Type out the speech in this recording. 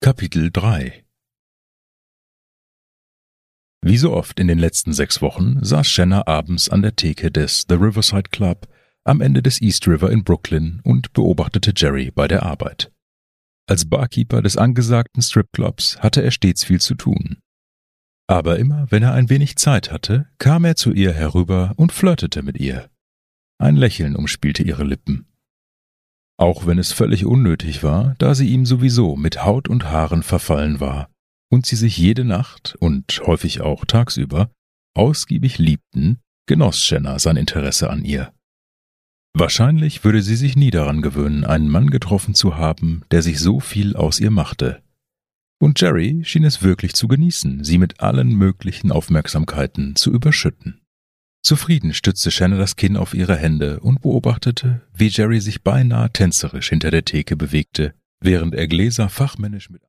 Kapitel 3 Wie so oft in den letzten 6 Wochen saß Shanna abends an der Theke des The Riverside Club am Ende des East River in Brooklyn und beobachtete Jerry bei der Arbeit. Als Barkeeper des angesagten Stripclubs hatte er stets viel zu tun. Aber immer, wenn er ein wenig Zeit hatte, kam er zu ihr herüber und flirtete mit ihr. Ein Lächeln umspielte ihre Lippen. Auch wenn es völlig unnötig war, da sie ihm sowieso mit Haut und Haaren verfallen war und sie sich jede Nacht und häufig auch tagsüber ausgiebig liebten, genoss Shanna sein Interesse an ihr. Wahrscheinlich würde sie sich nie daran gewöhnen, einen Mann getroffen zu haben, der sich so viel aus ihr machte. Und Jerry schien es wirklich zu genießen, sie mit allen möglichen Aufmerksamkeiten zu überschütten. Zufrieden stützte Shanna das Kinn auf ihre Hände und beobachtete, wie Jerry sich beinahe tänzerisch hinter der Theke bewegte, während er Gläser fachmännisch mit